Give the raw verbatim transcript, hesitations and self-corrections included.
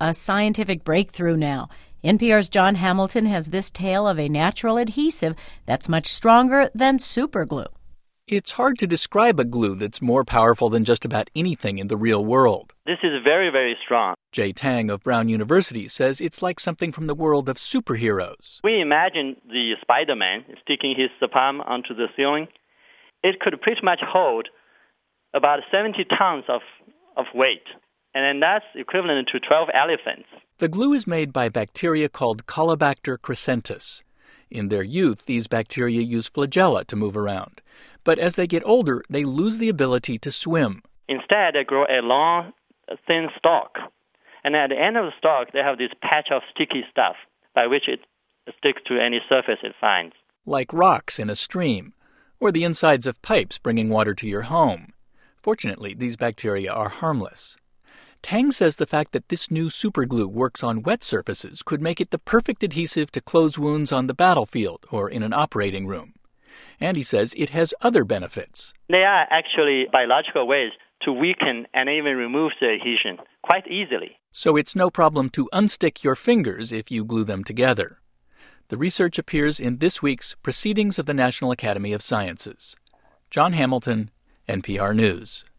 a scientific breakthrough now. N P R's John Hamilton has this tale of a natural adhesive that's much stronger than superglue. It's hard to describe a glue that's more powerful than just about anything in the real world. This is very, very strong. Jay Tang of Brown University says it's like something from the world of superheroes. We imagine the Spider-Man sticking his palm onto the ceiling. It could pretty much hold about seventy tons of, of weight, and then that's equivalent to twelve elephants. The glue is made by bacteria called Caulobacter crescentus. In their youth, these bacteria use flagella to move around. But as they get older, they lose the ability to swim. Instead, they grow a long, thin stalk. And at the end of the stalk, they have this patch of sticky stuff by which it sticks to any surface it finds. Like rocks in a stream, or the insides of pipes bringing water to your home. Fortunately, these bacteria are harmless. Tang says the fact that this new superglue works on wet surfaces could make it the perfect adhesive to close wounds on the battlefield or in an operating room. And he says it has other benefits. There are actually biological ways to weaken and even remove the adhesion quite easily. So it's no problem to unstick your fingers if you glue them together. The research appears in this week's Proceedings of the National Academy of Sciences. John Hamilton, N P R News.